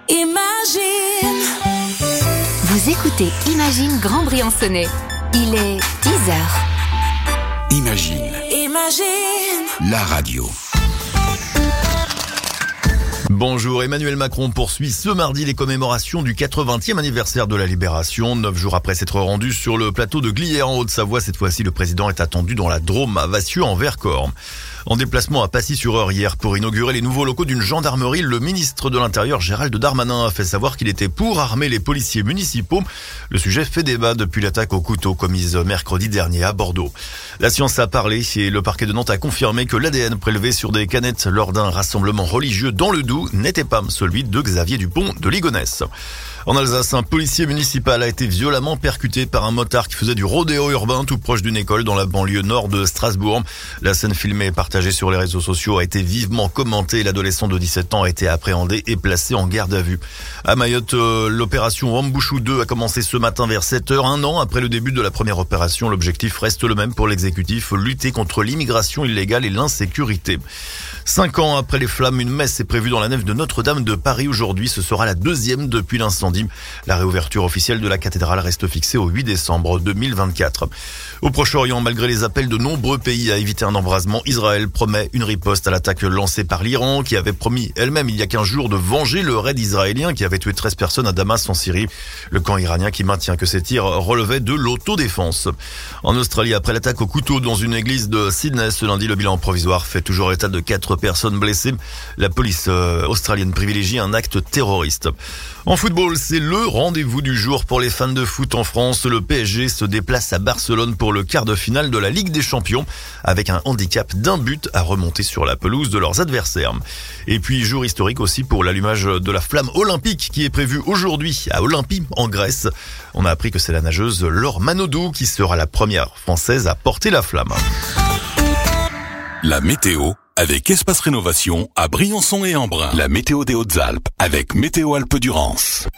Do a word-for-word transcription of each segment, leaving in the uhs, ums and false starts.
Imagine. Vous écoutez Imagine Grand Briançonnais. Il est dix heures. Imagine. Imagine. La radio. Bonjour, Emmanuel Macron poursuit ce mardi les commémorations du quatre-vingtième anniversaire de la Libération. Neuf jours après s'être rendu sur le plateau de Glières en Haute-Savoie, cette fois-ci le président est attendu dans la Drôme à Vassieux en Vercors. En déplacement à Passy-sur-Eure hier pour inaugurer les nouveaux locaux d'une gendarmerie, le ministre de l'Intérieur Gérald Darmanin a fait savoir qu'il était pour armer les policiers municipaux. Le sujet fait débat depuis l'attaque au couteau commise mercredi dernier à Bordeaux. La science a parlé et le parquet de Nantes a confirmé que l'A D N prélevé sur des canettes lors d'un rassemblement religieux dans le Doubs n'était pas celui de Xavier Dupont de Ligonnès. En Alsace, un policier municipal a été violemment percuté par un motard qui faisait du rodéo urbain tout proche d'une école dans la banlieue nord de Strasbourg. La scène filmée et partagée sur les réseaux sociaux a été vivement commentée. L'adolescent de dix-sept ans a été appréhendé et placé en garde à vue. À Mayotte, euh, l'opération Wambouchou deux a commencé ce matin vers sept heures. Un an après le début de la première opération, l'objectif reste le même pour l'exécutif, lutter contre l'immigration illégale et l'insécurité. Cinq ans après les flammes, une messe est prévue dans la nef de Notre-Dame de Paris aujourd'hui. Ce sera la deuxième depuis l'incendie. La réouverture officielle de la cathédrale reste fixée au huit décembre deux mille vingt-quatre. Au Proche-Orient, malgré les appels de nombreux pays à éviter un embrasement, Israël promet une riposte à l'attaque lancée par l'Iran, qui avait promis elle-même il y a quinze jours de venger le raid israélien qui avait tué treize personnes à Damas en Syrie. Le camp iranien qui maintient que ces tirs relevaient de l'autodéfense. En Australie, après l'attaque au couteau dans une église de Sydney ce lundi, le bilan provisoire fait toujours état de quatre personnes blessées. La police euh, australienne privilégie un acte terroriste. En football, c'est le rendez-vous du jour pour les fans de foot en France. Le P S G se déplace à Barcelone pour le quart de finale de la Ligue des Champions avec un handicap d'un but à remonter sur la pelouse de leurs adversaires. Et puis, jour historique aussi pour l'allumage de la flamme olympique qui est prévue aujourd'hui à Olympie en Grèce. On a appris que c'est la nageuse Laure Manodou qui sera la première française à porter la flamme. La météo avec Espace Rénovation à Briançon et Embrun. La météo des Hautes-Alpes avec Météo Alpes-Durance.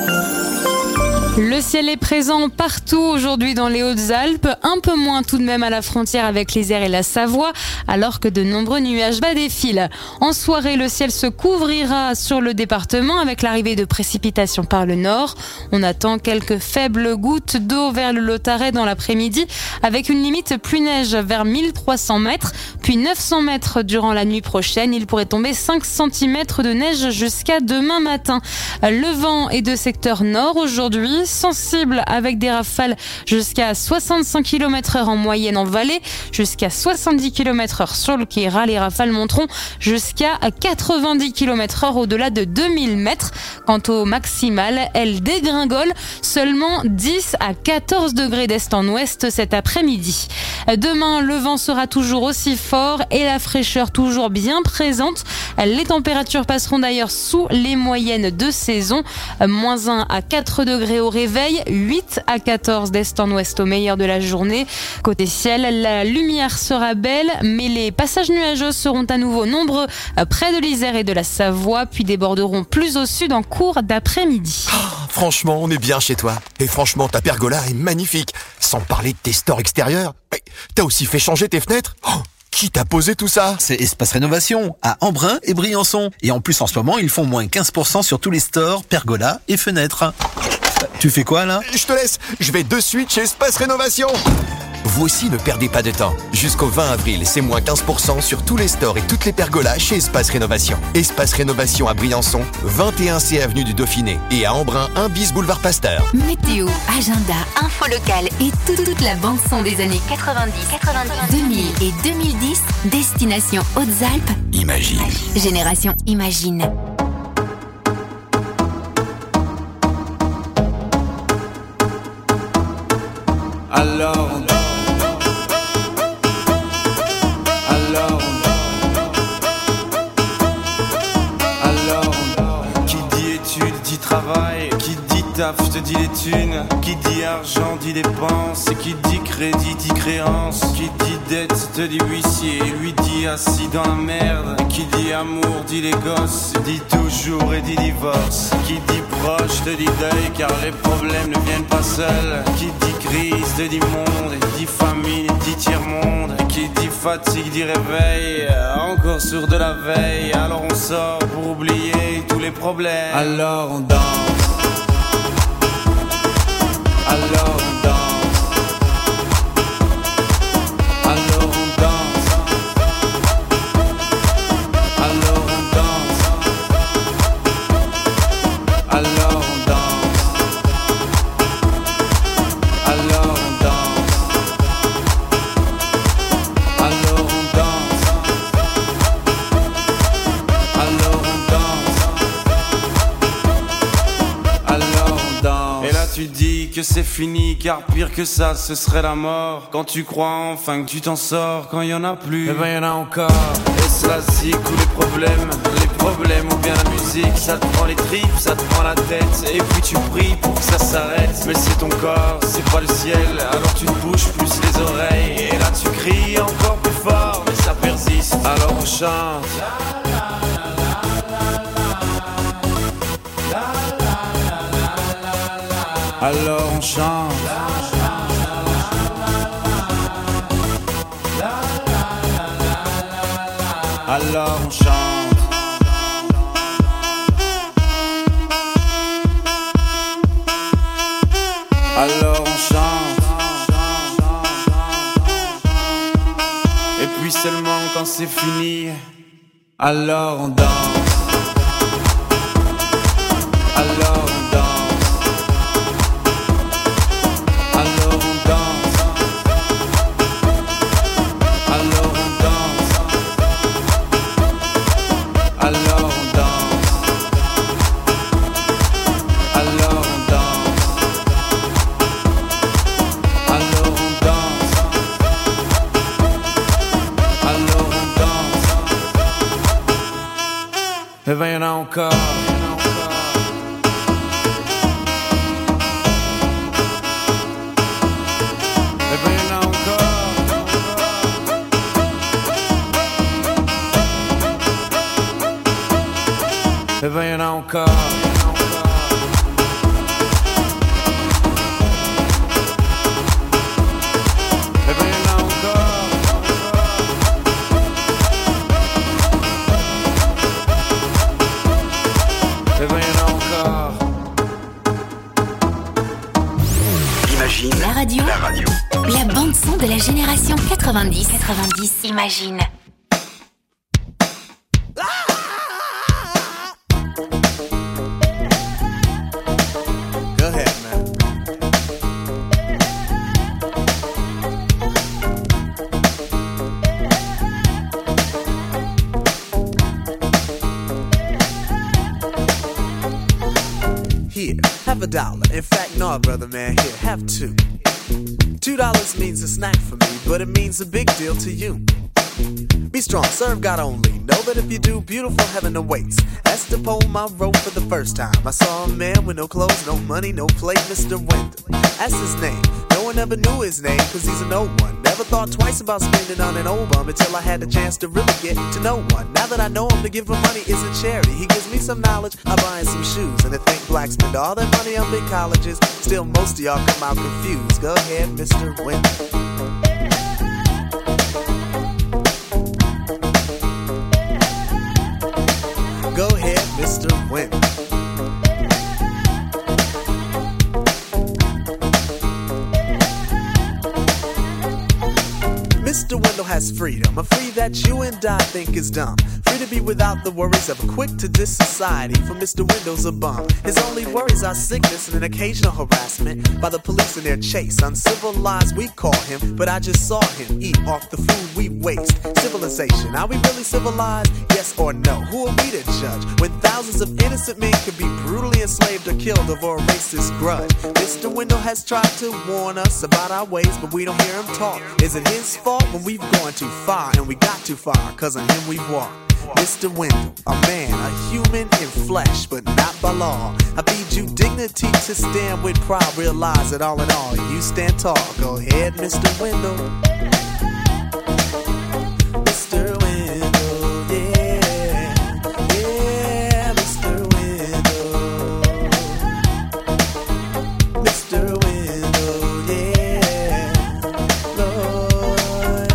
Le ciel est présent partout aujourd'hui dans les Hautes-Alpes, un peu moins tout de même à la frontière avec l'Isère et la Savoie, alors que de nombreux nuages bas défilent. En soirée, le ciel se couvrira sur le département avec l'arrivée de précipitations par le nord. On attend quelques faibles gouttes d'eau vers le Lotaret dans l'après-midi, avec une limite pluie neige vers mille trois cents mètres, puis neuf cents mètres durant la nuit prochaine. Il pourrait tomber cinq centimètres de neige jusqu'à demain matin. Le vent est de secteur nord aujourd'hui, sensible avec des rafales jusqu'à soixante-cinq kilomètres heure en moyenne en vallée, jusqu'à soixante-dix kilomètres heure sur le Queyras. Les rafales monteront jusqu'à quatre-vingt-dix kilomètres heure au-delà de deux mille mètres. Quant au maximal, elles dégringolent seulement dix à quatorze degrés d'est en ouest cet après-midi. Demain, le vent sera toujours aussi fort et la fraîcheur toujours bien présente. Les températures passeront d'ailleurs sous les moyennes de saison. moins un à quatre degrés au réveil, huit à quatorze d'est en ouest au meilleur de la journée. Côté ciel, la lumière sera belle, mais les passages nuageux seront à nouveau nombreux près de l'Isère et de la Savoie, puis déborderont plus au sud en cours d'après-midi. Oh, franchement, on est bien chez toi. Et franchement, ta pergola est magnifique. Sans parler de tes stores extérieurs. Mais t'as aussi fait changer tes fenêtres ? Oh, qui t'a posé tout ça ? C'est Espace Rénovation, à Embrun et Briançon. Et en plus, en ce moment, ils font moins quinze pour cent sur tous les stores, pergolas et fenêtres. Tu fais quoi là ? Je te laisse, je vais de suite chez Espace Rénovation. Vous aussi ne perdez pas de temps. Jusqu'au vingt avril, c'est moins quinze pour cent sur tous les stores et toutes les pergolas chez Espace Rénovation. Espace Rénovation à Briançon, vingt et un C avenue du Dauphiné et à Embrun, un bis boulevard Pasteur. Météo, agenda, info locale et toute, toute la bande son des années quatre-vingt-dix, quatre-vingt-dix, deux mille et deux mille dix, destination Hautes-Alpes. Imagine. Génération Imagine. Alors, alors, alors, qui dit études dit travail, qui dit taf te dit les thunes, qui dit argent dit dépenses, qui dit crédit dit créance, qui dit dette te dit huissier, lui dit assis dans la merde, qui dit amour dit les gosses, dit toujours et dit divorce, qui dit proche te dit deuil car les problèmes ne viennent pas seuls, qui dit crise te dit monde, dit famine dit tiers-monde, qui dit fatigue dit réveil, encore sourd de la veille, alors on sort pour oublier tout tous les problèmes. Alors on danse. Alors on danse. Alors on danse. Alors on danse. Alors on danse. Alors on danse. Alors on danse. Alors on danse. Alors on danse. Et là tu dis que c'est fini, car pire que ça ce serait la mort. Quand tu crois enfin que tu t'en sors, quand y en a plus, eh ben y en a encore. Et cela c'est tous les problèmes, les problèmes ou bien la musique. Ça te prend les tripes, ça te prend la tête, et puis tu pries pour que ça s'arrête. Mais c'est ton corps, c'est pas le ciel, alors tu te bouges plus les oreilles. Et là tu cries encore plus fort, mais ça persiste, alors on chante. Alors on chante. Alors on chante. Alors on chante. Et puis seulement quand c'est fini, alors on danse. Alors on danse. Alors on danse. Alors on danse. Alors on danse. Alors on danse. Alors on danse. Alors on danse. Eh ben y'en a encore. Eh ben y'en a encore. Eh ben y'en a encore. Eh ben y'en a encore. Imagine la radio. La radio. La bande son de la génération quatre-vingt-dix. quatre-vingt-dix. Imagine. Have a dollar. In fact, no, brother, man, here, have two. Two dollars means a snack for me, but it means a big deal to you. Be strong, serve God only. Know that if you do, beautiful heaven awaits. That's the poem I wrote for the first time. I saw a man with no clothes, no money, no plate, Mister Wendell. That's his name. No one ever knew his name, cause he's a no one. Never thought twice about spending on an old bum until I had the chance to really get to know one. Now that I know him, to give him money isn't charity. He gives me some knowledge, I'm buying some shoes. And to think blacks spend all their money on big colleges, still most of y'all come out confused. Go ahead, Mister Wendell. Go ahead, Mister Wendell. Mister Wendell has freedom, a free that you and I think is dumb. Free to be without the worries of a quick-to-diss society, for Mister Wendell's a bum. His only worries are sickness and an occasional harassment by the police in their chase. Uncivilized we call him, but I just saw him eat off the food we waste. Civilization, are we really civilized? Yes or no? Who are we to judge when thousands of innocent men could be brutally enslaved or killed over a racist grudge? Mister Wendell has tried to warn us about our ways, but we don't hear him talk. Is it his fault when we've gone too far and we got too far? Cause on him we've walked. Mister Wendell, a man, a human in flesh, but not by law. I bid you dignity to stand with pride. Realize that all in all, you stand tall. Go ahead, Mister Wendell. Mister Wendell, yeah. Yeah, Mister Wendell. Mister Wendell, yeah. Lord.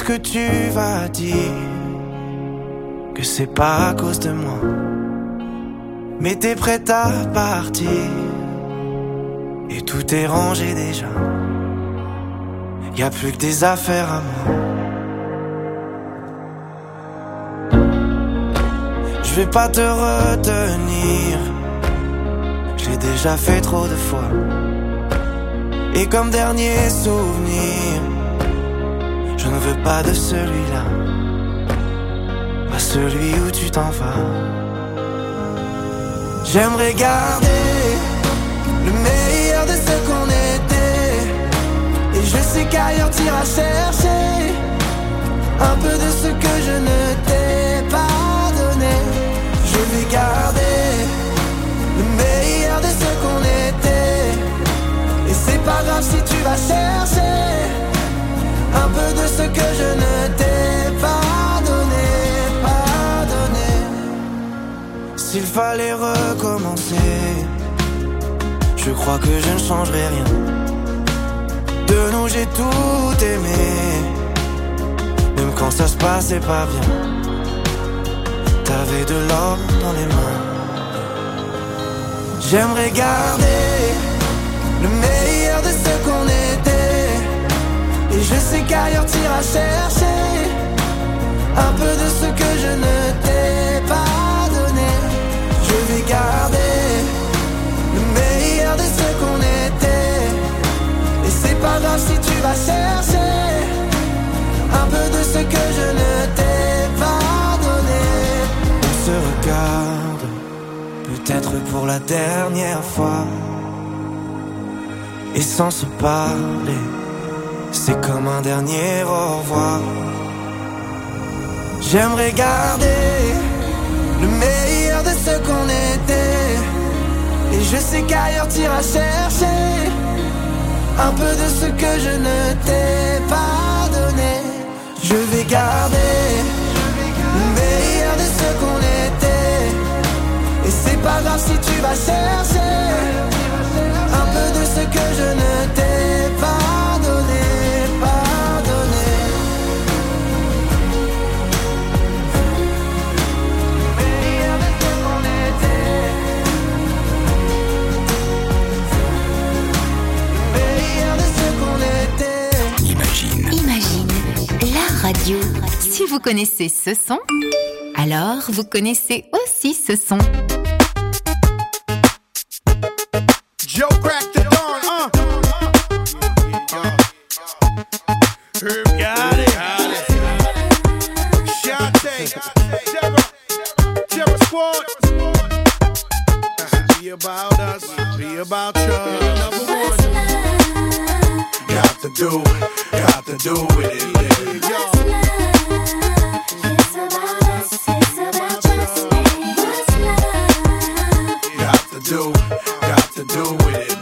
ce que tu vas dire que c'est pas à cause de moi, mais t'es prête à partir et tout est rangé déjà. Y'a plus que des affaires à moi. Je vais pas te retenir, je l'ai déjà fait trop de fois. Et comme dernier souvenir, je ne veux pas de celui-là, pas celui où tu t'en vas. J'aimerais garder le meilleur de ce qu'on était, et je sais qu'ailleurs t'iras chercher un peu de ce que je ne t'ai pas donné. Je vais garder le meilleur de ce qu'on était, et c'est pas grave si tu vas chercher un peu de ce que je ne t'ai pas donné, pas donné. S'il fallait recommencer, je crois que je ne changerai rien. De nous j'ai tout aimé, même quand ça se passait pas bien. T'avais de l'or dans les mains. J'aimerais garder le meilleur de ce qu'on était, et je sais qu'ailleurs t'iras chercher un peu de ce que je ne t'ai pas donné. Je vais garder le meilleur de ce qu'on était, et c'est pas grave si tu vas chercher un peu de ce que je ne t'ai pas donné. On se regarde, peut-être pour la dernière fois, et sans se parler, c'est comme un dernier au revoir. J'aimerais garder le meilleur de ce qu'on était, et je sais qu'ailleurs t'iras chercher un peu de ce que je ne t'ai pas donné. Je vais garder le meilleur de ce qu'on était, et c'est pas grave si tu vas chercher un peu de ce que je ne t'ai pas donné, pas donné. Le meilleur de ce qu'on était, le meilleur de ce qu'on était. Imagine. Imagine, la radio. Si vous connaissez ce son, alors vous connaissez aussi ce son. Joe cracked the dawn, uh. Herb got it. Shante, Terror, Terror Squad. Be about us, be about you. Number one. Got to do, got to do with it, baby. Got to do, got to do with it.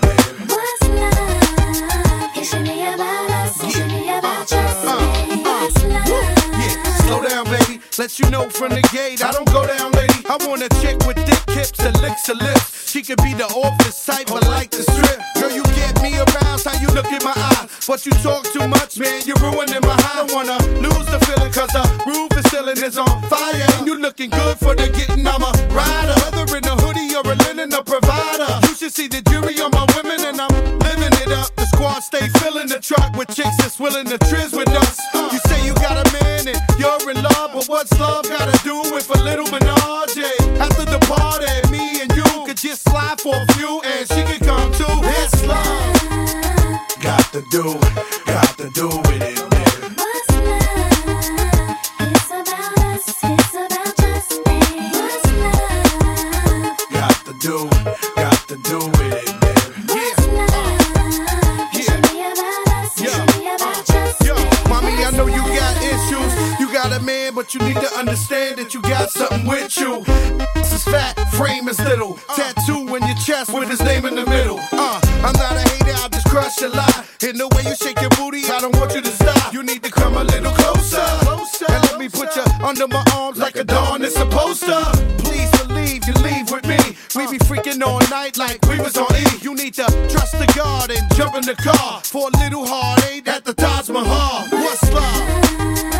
Let you know from the gate, I don't go down, lady. I want a chick with thick hips that licks her lips. She could be the office type, but like the strip. Girl, you get me aroused, how you look in my eye. But you talk too much, man, you're ruining my high. I don't wanna lose the feeling, cause the roof is ceiling is on fire. And you looking good for the getting, I'm a rider. Whether in a hoodie or a linen, a provider. You should see the jury on my women, and I'm living it up. The squad stay filling the truck with chicks that's willing to trizz with us. You say you got a man and you're in love, but what's love gotta do with a little menage? After the party, me and you could just slide for a few, and she could come too. It's love. Got to do, got to do with it, baby. What's love? It's about us, it's about just me. What's love? Got to do, got to do with it, baby. What's love? It should be about us, it should be about just Yo, me. mommy, I know you got issues. You got a man, but you need to understand that you got something with you. This is fat, frame is little. Tattoo in your chest with his name in the middle. Uh, I'm not a hater, I'll just crush your lie. In the way you shake your booty, I don't want you to stop. You need to come a little closer, closer. And let me put you under my arms like a dawn is supposed to. Please believe you leave with me. We be freaking all night like we was on E. You need to trust the God and jump in the car for a little heartache at the Taj Mahal. What's love?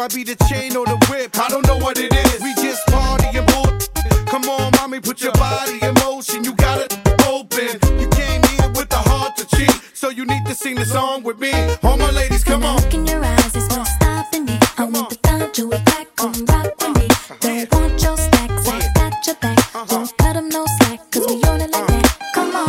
Might be the chain or the whip, I don't know what it is. We just party and bull. Come on, mommy, put your body in motion. You got it open. You came here with the heart to cheat, so you need to sing the song with me. All my ladies, come on. Look in your eyes, it's what's stopping me. I want the time to it back, come rock with me. Don't want your stacks, I got your back. Don't cut them no slack, cause we on it like that. Come on,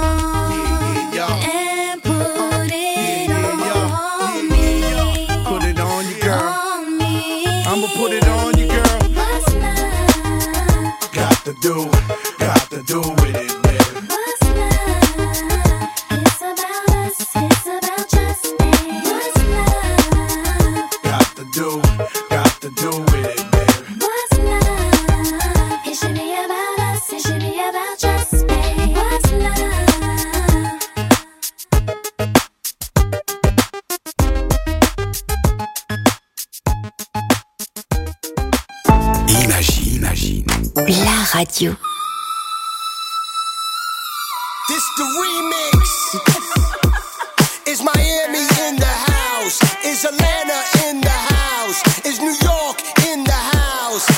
and put it on me. Put it on you, girl. On me. I'ma put it on you, girl. What's love? Got to do, got to do with it, baby. What's love? It's about us, it's about just me. What's love? Got to do, got to do with it, baby. What's love? It should be about us, it should be about just me. What's love? Imagine, imagine. La radio. This the remix. Is Miami in the house? Is Atlanta in the house? Is New York in the house?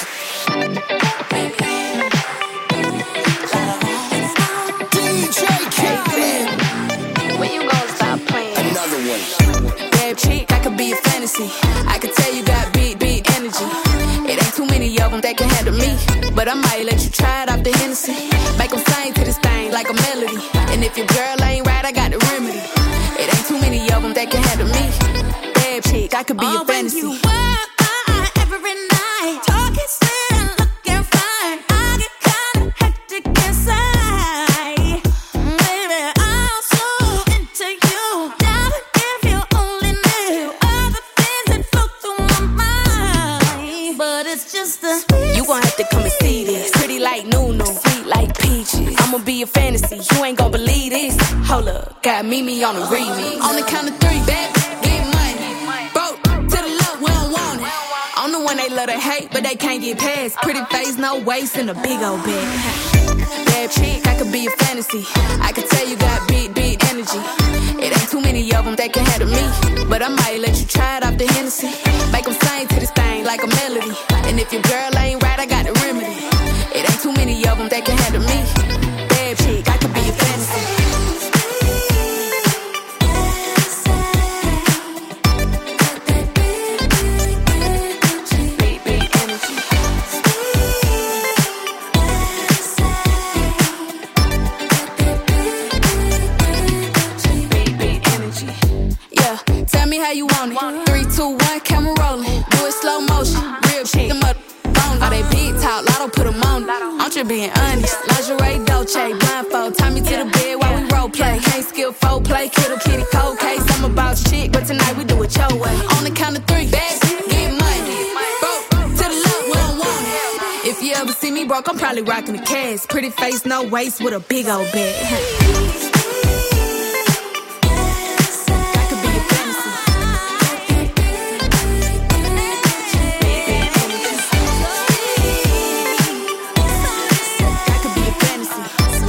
D J Khaled. When you gonna stop playing? Another one. Bad chick, I could be a fantasy. I could tell you got big, big energy. It ain't too many of them that can handle me, but I might let you try it off the Hennessy. Make them sing to this thing like a melody. And if your girl ain't right, I got the remedy. It ain't too many of them that can handle me. Bad chick, I could be Oh, a fantasy. when you walk by every night, talking sweet and looking fine, I get kinda hectic inside. Baby, I'm so into you. Darling, if you only knew all the things that flow through my mind. But it's just the You gon' have to come and see this. Pretty like Nunu, sweet like peaches. I'ma be a fantasy, you ain't gon' believe this. Hold up, got Mimi on the remix. On the count of three, baby, get money. Broke to the left, we don't want it. I'm the one they love to hate, but they can't get past. Pretty face, no waist, and a big old bag. Bad chick, I could be a fantasy. I could tell you got big, big energy. It ain't too many of them that can handle me, but I might let you try it off the Hennessy. Make them sing to this thing like a melody. And if your girl ain't right, I got the remedy. It ain't too many of them that can handle me. Bad chick, I could be a fantasy. Big, big energy. Big, big energy. Yeah, tell me how you want it. Three, two, one, camera rolling. Do it slow motion. Real shit. Them up on all they big talk. Lotto put them on. I'm just being honest. Lingerie, Dolce, blindfold. Tie me to the bed while we role play. Can't skill foul play. Kittle kitty cold case. I'm about shit, but tonight we do it your way. On the count of three, bad, get money. Broke to the left, we don't want it. If you ever see me broke, I'm probably rocking the cash. Pretty face, no waist, with a big old bag. I could be a fantasy. I could be a fantasy.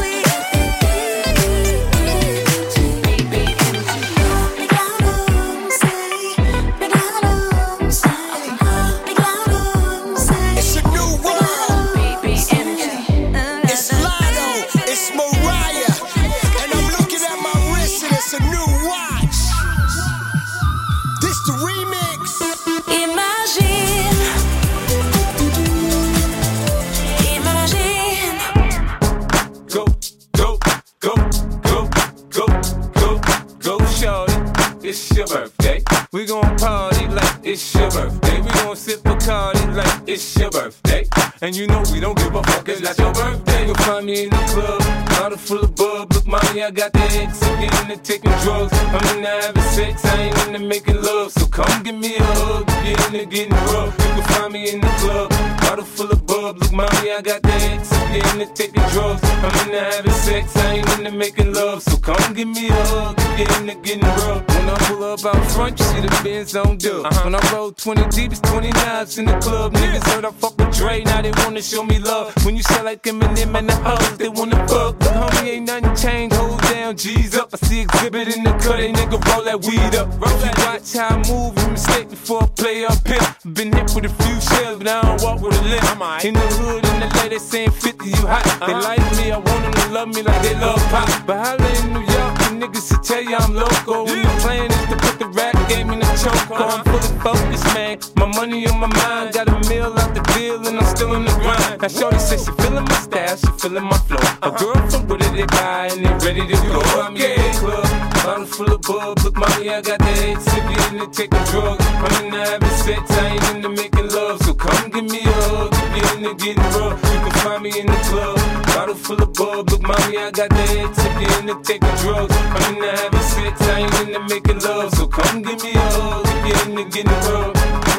Big, big energy. It's a new world. Big, big energy. It's Lotto. It's Mariah. And I'm looking at my wrist and it's a new watch. This the remix. Imagine, imagine. Go, go, go, go, go, go, go, shorty. It's your birthday. We gon' party like it's your birthday. We gon' sip Bacardi like it's your birthday. And you know we don't give a fuck, it's not your birthday. You'll find me in the club, bottle full of bub. Look, mommy, I got the X, I'm getting into taking drugs. I'm into having sex, I ain't into making love. So come give me a hug, get into getting rough. You can find me in the club, bottle full of bub. Look, mommy, I got the X, I'm getting into taking drugs. I'm into having sex, I ain't into making love. So come give me a hug, you're in the getting rough. When I pull up out front, you see the Benz on dub. Uh-huh. When I roll twenty deep, it's twenty-nines in the club. Niggas heard I fuck with Dre, now they wanna show me love. When you sell like Eminem and the hoes, they wanna fuck. Look, homie, ain't nothing changed, hold down, G's up. I see exhibit in the cut, they nigga roll that weed up. Roll that, watch how I move, you mistake before I play up here. Been hit with a few shells, but I don't walk with a limp. In the hood, in the lady saying fifty, you hot. They like me, I want them to love me like they love pop. But holla in New York, the niggas will tell you I'm local. When the plan is to put the rap game in the choke. I'm fully focused, man. My money on my mind. Got a meal out the deal and I'm still in the grind. Now shorty says she feeling my style, she feeling my flow. A girl from Wooded, they buy and they ready to go. I'm in the club, bottle full of bub. Look, mommy, I got the head sick, you in the taking drugs. I'm in the having sex, I ain't into making love. So come give me a hug, if you're in the getting rough. You can find me in the club, bottle full of bub. Look, mommy, I got the head sick, you in the taking drugs. I'm in the having sex, I ain't into making love. So come give me a hug, if you're in the getting rough.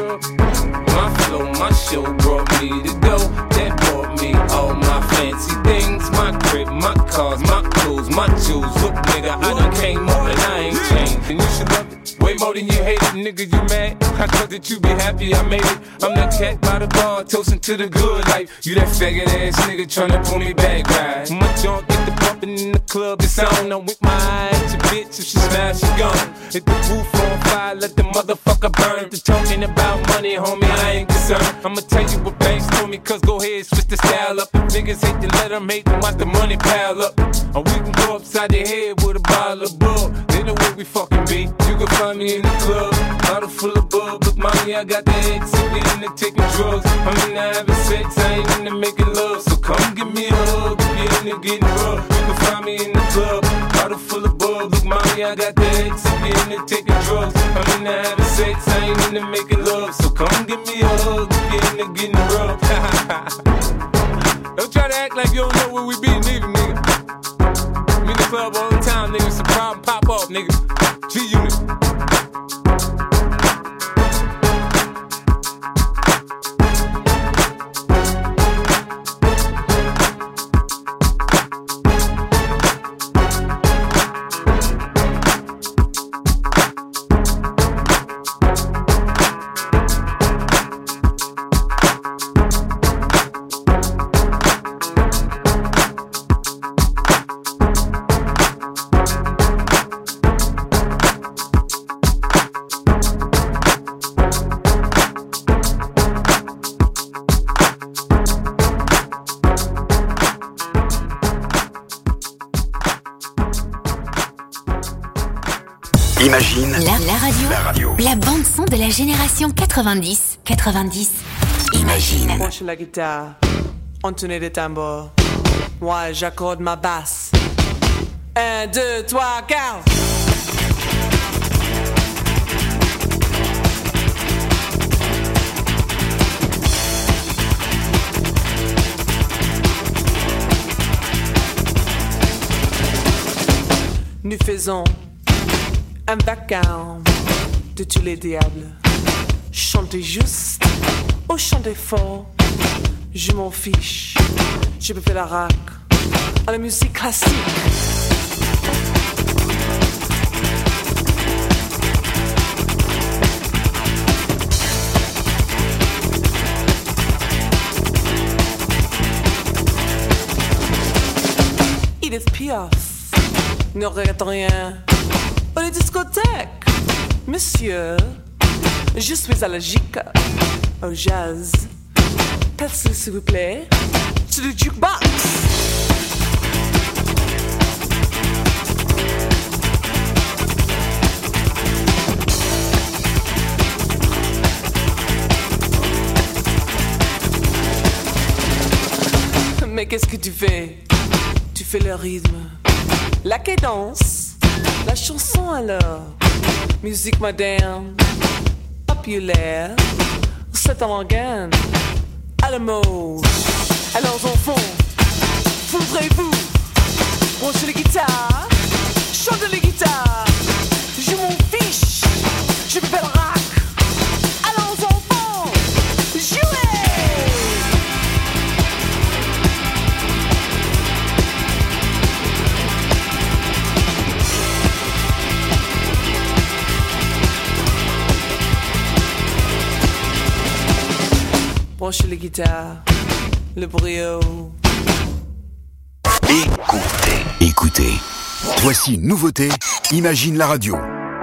My flow, my show brought me to go. That brought me all my fancy things. My crib, my cars, my clothes, my jewels. Look, nigga, I done came up and I ain't changed. And you should love it way more than you hate it, nigga, you mad? I thought that you be happy I made it. I'm that cat by the bar, toasting to the good life. You that faggot ass nigga tryna pull me back, right? My junk get the bumpin' in the club, it's on. I'm with my eye at your bitch, if she smash, she gone. Hit the roof on fire, let the motherfucker burn. The talking about money, homie, I ain't concerned. I'ma tell you what banks told me, cause go ahead, switch the style up. If niggas hate to let them hate them, watch the money pile up. Or we can go upside the head with a bottle of bug. They know where we fucking be. You can find me in the club, bottle full of bub. Look, mommy, I got the head sick, in the taking drugs. I'm in the having sex, I ain't into making love. So come give me a hug, if you're in the getting rough. You can find me in the club, bottle full of bub. Look, mommy, I got the head sick, in the taking drugs. I'm in the having sex, I ain't into making love. So come give me a hug, if you're in the getting rough. Don't try to act like you don't know where we be, neither, nigga. I'm in the club all the time, nigga. It's a problem, pop off, nigga. G-Unit. Imagine la, la radio, la radio, la bande son de la génération quatre-vingt-dix. quatre-vingt-dix. Imagine. Penche la guitare, entonner des tambours. Moi, j'accorde ma basse. Un, deux, trois, quatre. Nous faisons un vacarme de tous les diables. Chantez juste ou chantez fort, je m'en fiche. Je peux faire la rac à la musique classique. Edith Piaf, ne regrette rien. Pour les discothèques, monsieur, je suis allergique au jazz. Passez s'il vous plaît sur le jukebox. Mais qu'est-ce que tu fais? Tu fais le rythme, la cadence, la chanson alors. Musique moderne, populaire, c'est en organe, à la mode. Alors enfants, voudrez-vous brancher les guitares, chanter les guitares? Je m'en fiche, je peux faire le rock. Alors enfants, jouez! brancher les guitares, le brio. Écoutez, écoutez. Voici une nouveauté, Imagine la radio.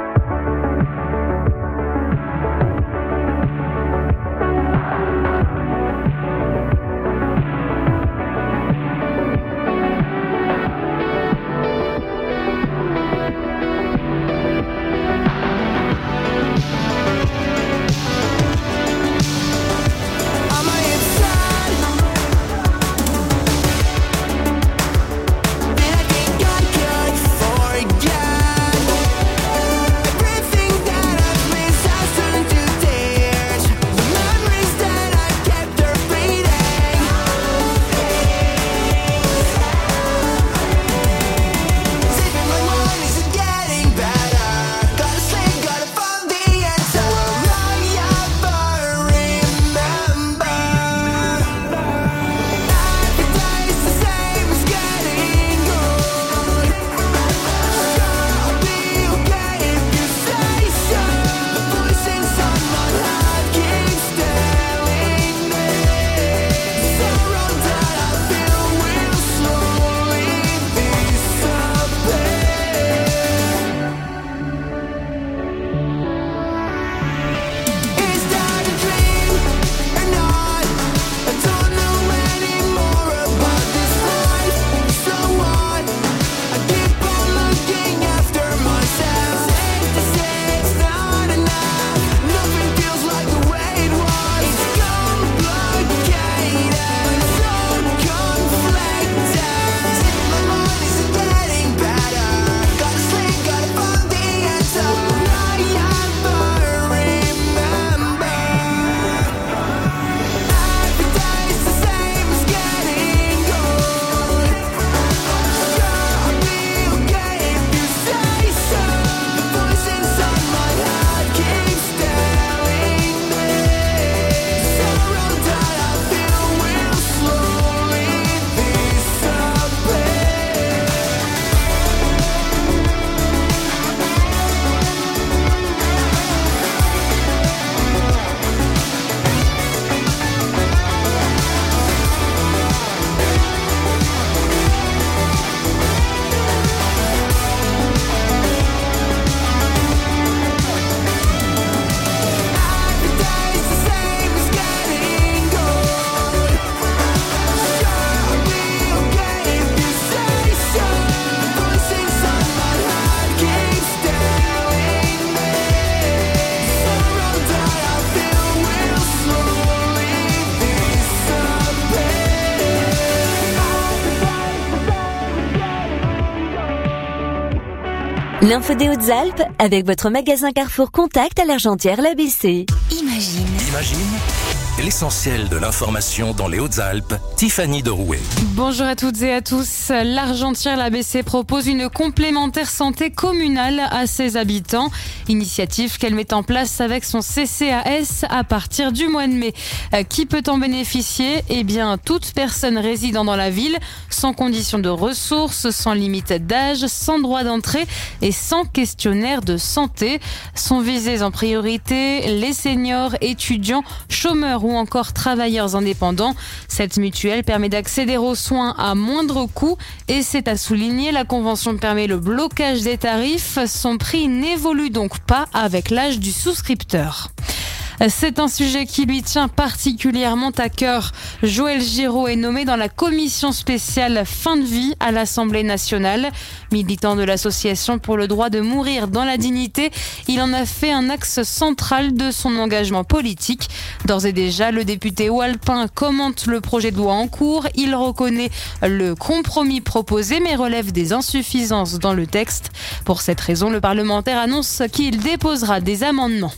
L'info des Hautes-Alpes avec votre magasin Carrefour Contact à l'Argentière-l'A B C. Imagine. Imagine l'essentiel de l'information dans les Hautes-Alpes. Tiffany de Rouet. Bonjour à toutes et à tous. L'Argentière-l'A B C propose une complémentaire santé communale à ses habitants. Initiative qu'elle met en place avec son C C A S à partir du mois de mai. Qui peut en bénéficier ? Eh bien, toute personne résidant dans la ville, sans condition de ressources, sans limite d'âge, sans droit d'entrée et sans questionnaire de santé. Sont visés en priorité les seniors, étudiants, chômeurs ou encore travailleurs indépendants. Cette mutuelle permet d'accéder aux soins à moindre coût et c'est à souligner, la convention permet le blocage des tarifs. Son prix n'évolue donc pas avec l'âge du souscripteur. C'est un sujet qui lui tient particulièrement à cœur. Joël Giraud est nommé dans la commission spéciale fin de vie à l'Assemblée nationale. Militant de l'association pour le droit de mourir dans la dignité, il en a fait un axe central de son engagement politique. D'ores et déjà, le député Walpin commente le projet de loi en cours. Il reconnaît le compromis proposé mais relève des insuffisances dans le texte. Pour cette raison, le parlementaire annonce qu'il déposera des amendements.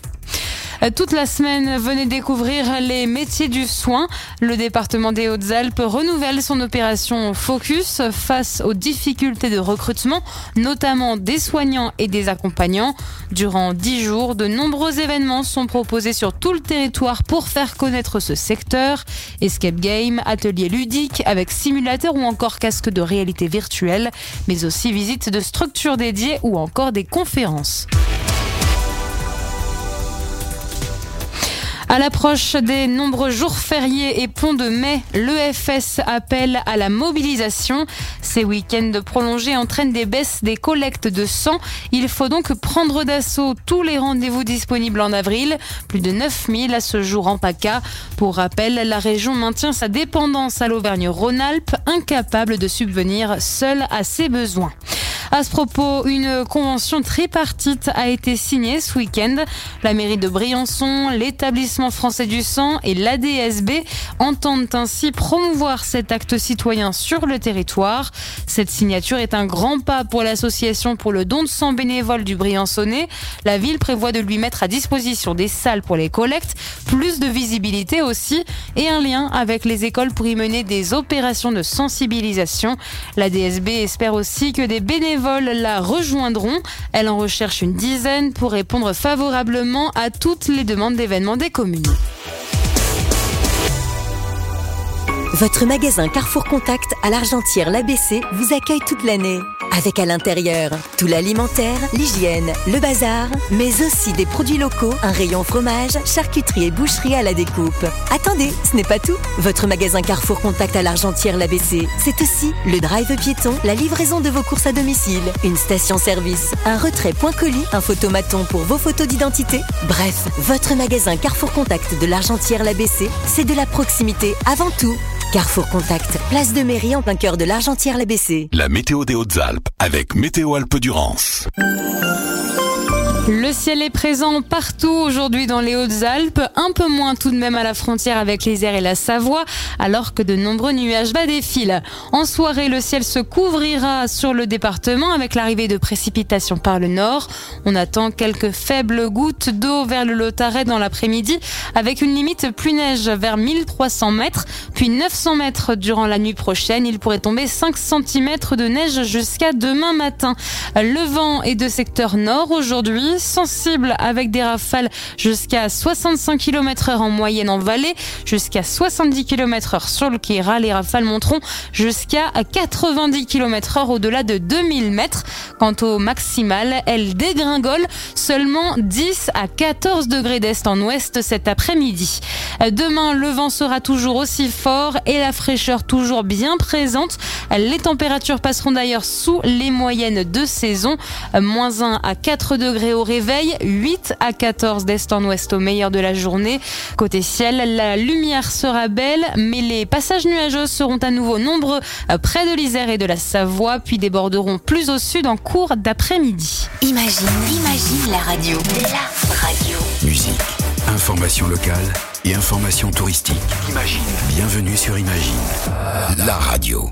Toute la semaine, venez découvrir les métiers du soin. Le département des Hautes-Alpes renouvelle son opération Focus face aux difficultés de recrutement, notamment des soignants et des accompagnants. Durant dix jours, de nombreux événements sont proposés sur tout le territoire pour faire connaître ce secteur. Escape game, ateliers ludiques avec simulateurs ou encore casques de réalité virtuelle, mais aussi visites de structures dédiées ou encore des conférences. À l'approche des nombreux jours fériés et ponts de mai, l'E F S appelle à la mobilisation. Ces week-ends prolongés entraînent des baisses des collectes de sang. Il faut donc prendre d'assaut tous les rendez-vous disponibles en avril. Plus de neuf mille à ce jour en PACA. Pour rappel, la région maintient sa dépendance à l'Auvergne-Rhône-Alpes, incapable de subvenir seule à ses besoins. À ce propos, une convention tripartite a été signée ce week-end. La mairie de Briançon, l'établissement français du sang et l'A D S B entendent ainsi promouvoir cet acte citoyen sur le territoire. Cette signature est un grand pas pour l'association pour le don de sang bénévole du Briançonnais. La ville prévoit de lui mettre à disposition des salles pour les collectes, plus de visibilité aussi et un lien avec les écoles pour y mener des opérations de sensibilisation. L'A D S B espère aussi que des bénévoles la rejoindront. Elle en recherche une dizaine pour répondre favorablement à toutes les demandes d'événements des communes. Votre magasin Carrefour Contact à l'Argentière l'A B C vous accueille toute l'année. Avec à l'intérieur tout l'alimentaire, l'hygiène, le bazar, mais aussi des produits locaux, un rayon fromage, charcuterie et boucherie à la découpe. Attendez, ce n'est pas tout. Votre magasin Carrefour Contact à l'Argentière l'A B C, c'est aussi le drive piéton, la livraison de vos courses à domicile, une station-service, un retrait point colis, un photomaton pour vos photos d'identité. Bref, votre magasin Carrefour Contact de l'Argentière l'A B C, c'est de la proximité avant tout. Carrefour Contact, place de mairie en plein cœur de l'Argentière l'A B C. La météo des Hautes-Alpes avec Météo Alpes-Durance. Le ciel est présent partout aujourd'hui dans les Hautes-Alpes, un peu moins tout de même à la frontière avec l'Isère et la Savoie, alors que de nombreux nuages bas défilent. En soirée, le ciel se couvrira sur le département avec l'arrivée de précipitations par le nord. On attend quelques faibles gouttes d'eau vers le Lotaret dans l'après-midi, avec une limite pluie neige vers mille trois cents mètres, puis neuf cents mètres durant la nuit prochaine. Il pourrait tomber cinq centimètres de neige jusqu'à demain matin. Le vent est de secteur nord aujourd'hui, sensible avec des rafales jusqu'à soixante-cinq kilomètres heure en moyenne en vallée, jusqu'à soixante-dix kilomètres heure sur le Queyras. Les rafales monteront jusqu'à quatre-vingt-dix kilomètres heure au-delà de deux mille mètres. Quant au maximal, elles dégringolent seulement dix à quatorze degrés d'est en ouest cet après-midi. Demain, le vent sera toujours aussi fort et la fraîcheur toujours bien présente. Les températures passeront d'ailleurs sous les moyennes de saison. moins un à quatre degrés au réveil, huit à quatorze d'est en ouest au meilleur de la journée. Côté ciel, la lumière sera belle, mais les passages nuageux seront à nouveau nombreux près de l'Isère et de la Savoie, puis déborderont plus au sud en cours d'après-midi. Imagine, imagine la radio. La radio. Musique, information locale et information touristique. Imagine. Bienvenue sur Imagine. La radio.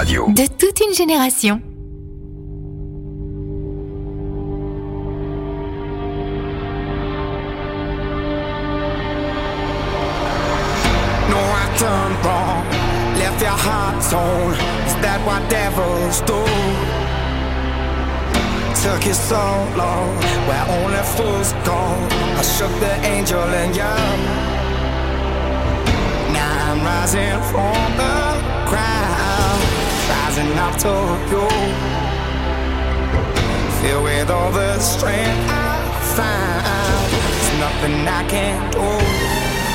radio. De toute une génération. No, I turned wrong, left your heart torn. Is that what devils do? Took you so long, where only fools go. I shook the angel in you. Now I'm rising from the ground, rising up to you. Filled with all the strength I found, there's nothing I can't do.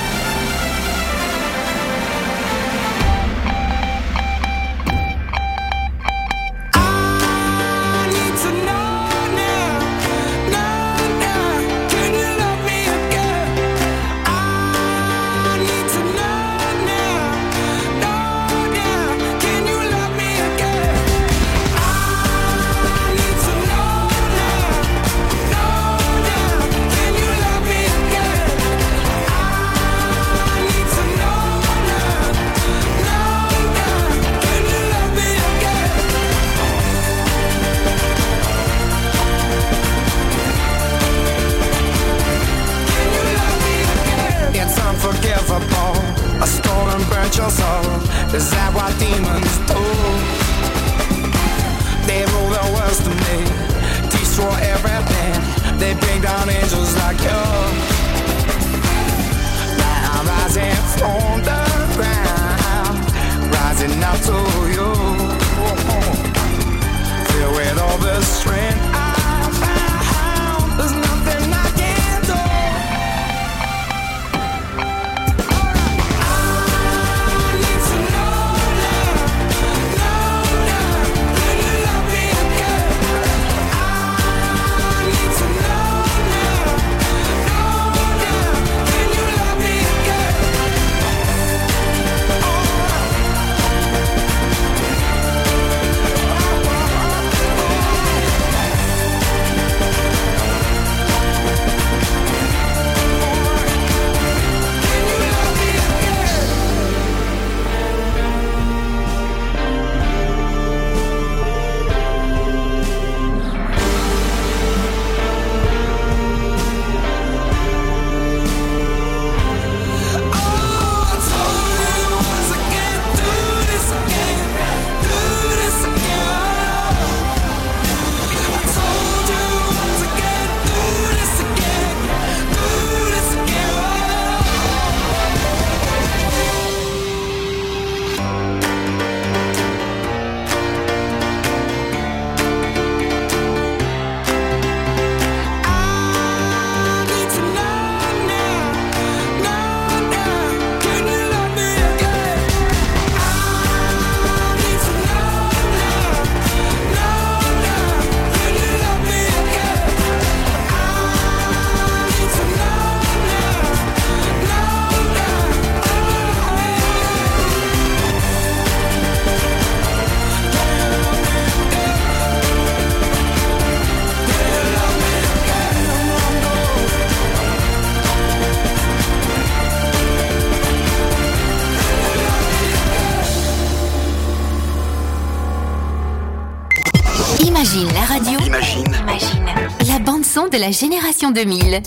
I stole and burnt your soul. Is that what demons do? They rule the world to me, destroy everything. They bring down angels like you. Now I'm rising from the ground, rising up to you. Filled with all the strength I found, there's nothing I can't do. Imagine la radio. Imagine. Imagine. La bande son de la génération deux mille.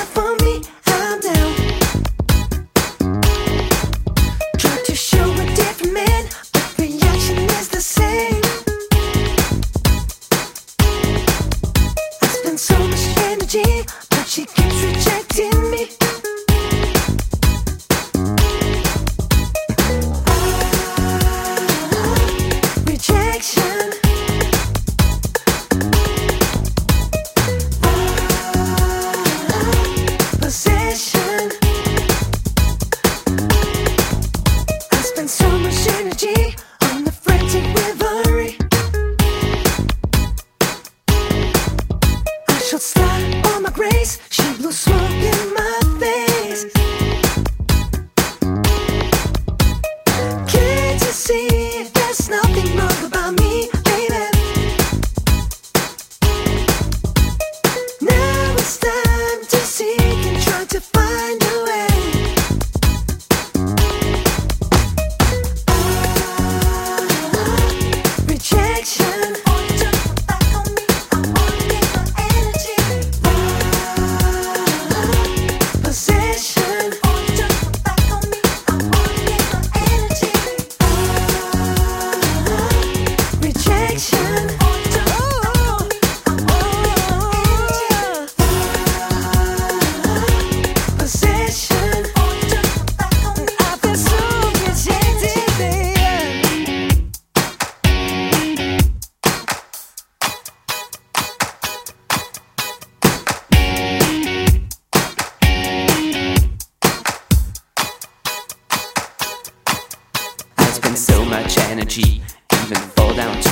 Show a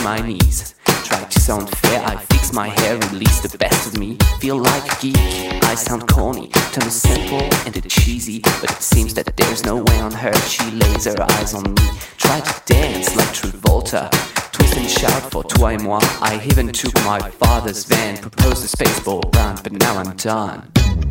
my knees. Try to sound fair, I fix my hair, release the best of me. Feel like a geek, I sound corny, turn the simple into cheesy. But it seems that there's no way on her, she lays her eyes on me. Try to dance like Travolta, twist and shout for toi et moi. I even took my father's van, proposed a spaceball run, but now I'm done.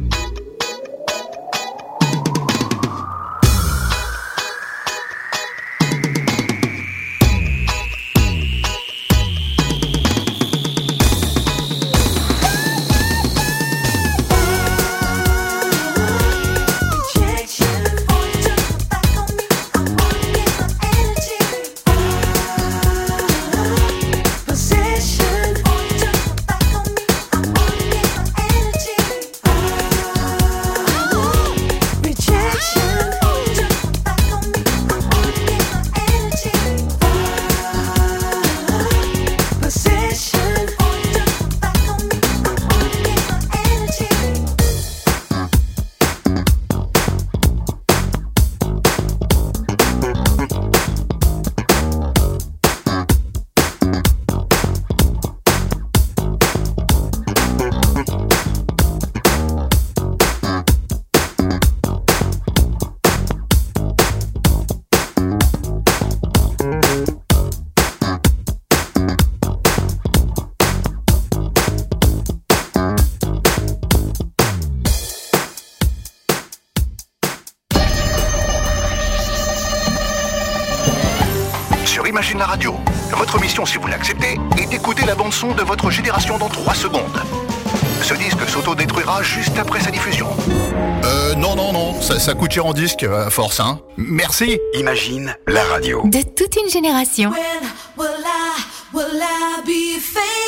Imagine la radio. Votre mission, si vous l'acceptez, est d'écouter la bande-son de votre génération dans trois secondes. Ce disque s'auto-détruira juste après sa diffusion. Euh, non, non, non, ça, ça coûte cher en disque, à force, hein. Merci. Imagine la radio. De toute une génération. When will I, will I be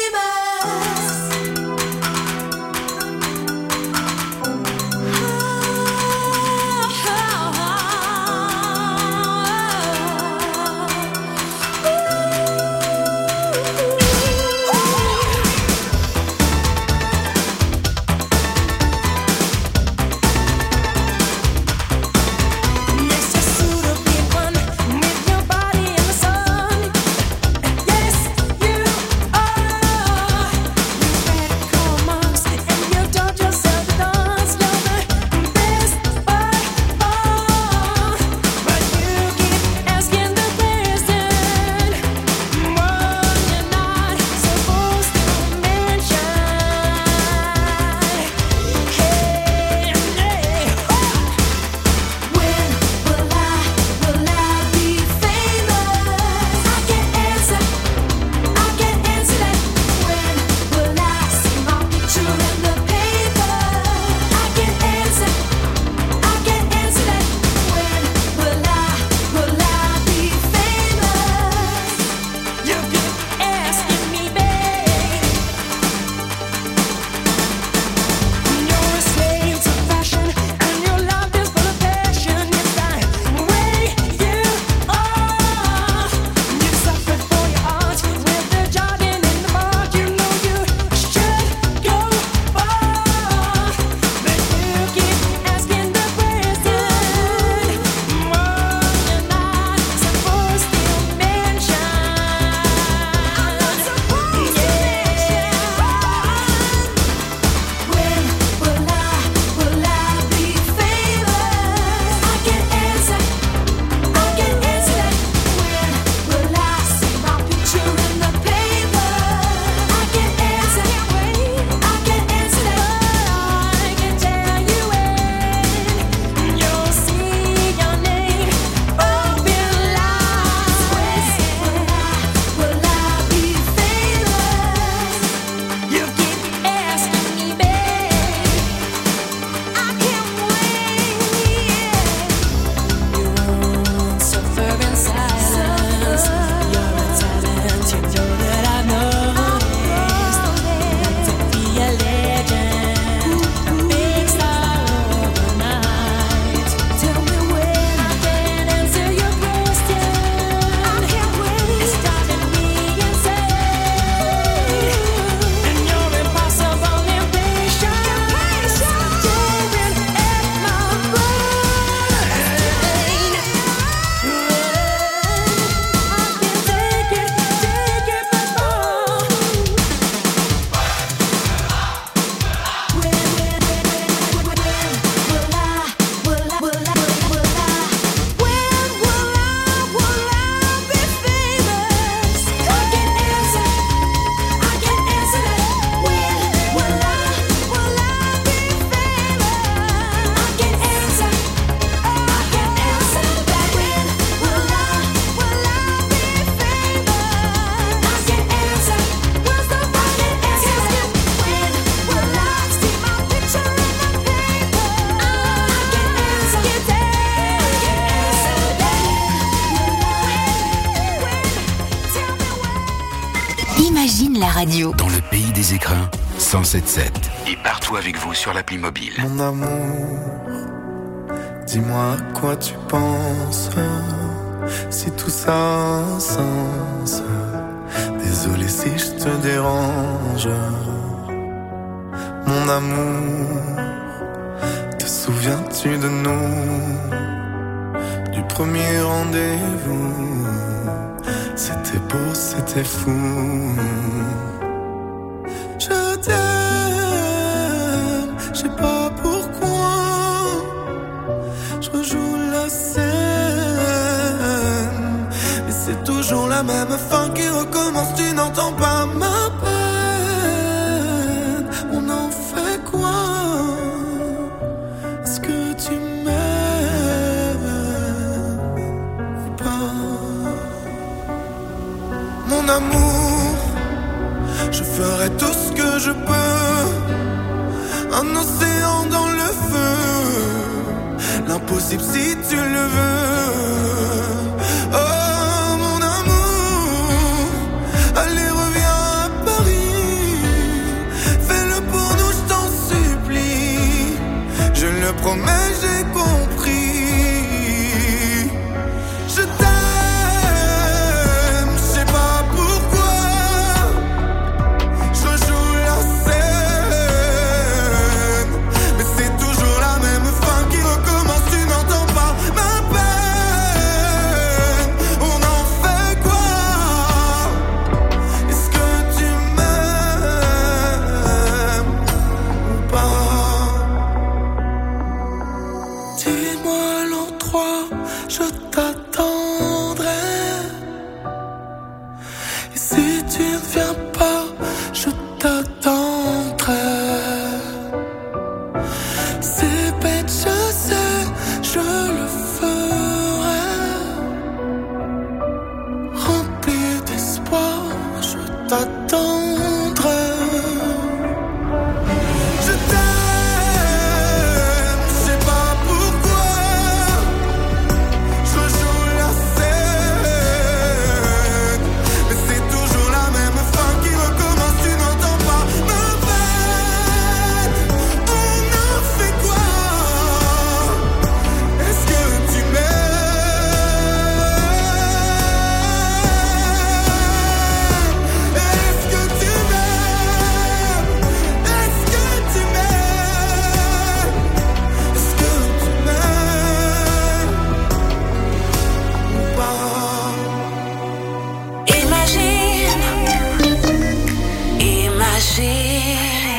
famous? Yes, you are. radio. Dans le pays des écrins, cent sept sept. Et partout avec vous sur l'appli mobile. Mon amour, dis-moi à quoi tu penses, si tout ça a un sens. Désolé si je te dérange. Mon amour, te souviens-tu de nous, du premier rendez-vous? C'était beau, c'était fou. Je t'aime, je sais pas pourquoi. Je rejoue la scène, mais c'est toujours la même fin qui recommence. Tu n'entends pas ma peine. On en fait quoi? Est-ce que tu m'aimes ou pas? Mon amour, je ferai tout ce que je peux. Un océan dans le feu, l'impossible si tu le veux. Oh mon amour, allez reviens à Paris. Fais-le pour nous, je t'en supplie. Je le promets, j'ai compris. Je t'aime, je sais pas pourquoi. Je joue la scène, mais c'est toujours la même fin qui recommence. Tu n'entends pas ma peine. On en fait quoi? Est-ce que tu m'aimes ou pas? Dis-moi l'endroit, je t'attendrai. Et si tu ne viens pas, je t'attendrai. C'est bête, je sais, je le ferai. Rempli d'espoir, je t'attendrai. Je t'aime, je sais pas pourquoi. Je joue la scène, mais c'est toujours la même fin qui recommence. Tu n'entends pas ma peine. On en fait quoi? Est-ce que tu m'aimes? Est-ce que tu m'aimes? Est-ce que tu m'aimes? Est-ce que tu m'aimes ou pas? Imagine, imagine.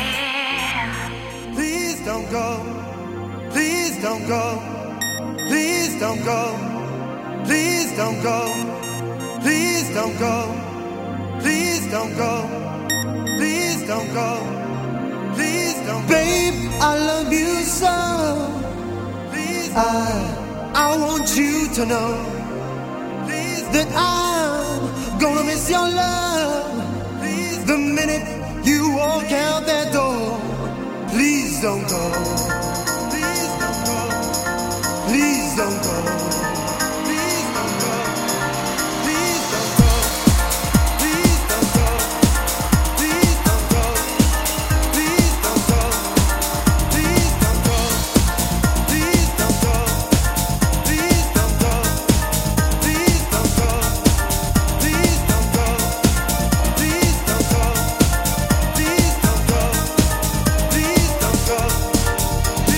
Please don't go. Please don't go. Please don't go. Please don't go. Please don't go. Please don't go. Please don't go. Please don't go. Babe, I love you so. Please. I, I want you to know. Please. That I'm gonna miss your love. Please. The minute you walk out that door. Please don't go. Please don't go. Please don't go. Please don't go. Please don't go. Please don't go. Please don't go. Please don't go. Please don't go. Please don't go. Please don't go. Please don't go. Please don't go. Please don't go. Please don't go. Please don't go.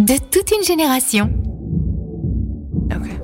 de toute une génération. Okay.